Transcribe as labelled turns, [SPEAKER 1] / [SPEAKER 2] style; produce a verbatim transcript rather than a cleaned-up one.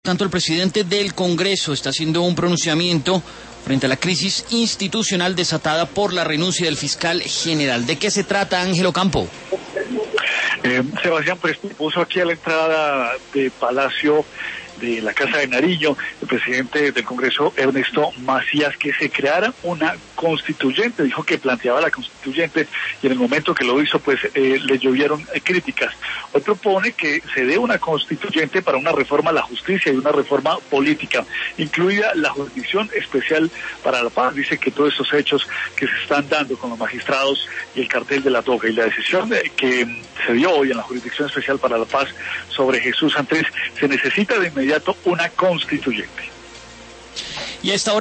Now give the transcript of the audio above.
[SPEAKER 1] Tanto el presidente del Congreso está haciendo un pronunciamiento frente a la crisis institucional desatada por la renuncia del fiscal general. ¿De qué se trata, Ángel Ocampo?
[SPEAKER 2] Eh, Sebastián, pues puso aquí a la entrada de Palacio de la Casa de Nariño, el presidente del Congreso, Ernesto Macías, que se creara una constituyente. Dijo que planteaba la constituyente y en el momento que lo hizo, pues eh, le llovieron eh, críticas. Hoy propone que se dé una constituyente para una reforma a la justicia y una reforma política, incluida la Jurisdicción Especial para la Paz. Dice que todos estos hechos que se están dando con los magistrados y el cartel de la toga y la decisión eh, que se dio hoy en la Jurisdicción Especial para la Paz sobre Jesús Santrich, se necesita de inmediato una constituyente.
[SPEAKER 1] Y a esta hora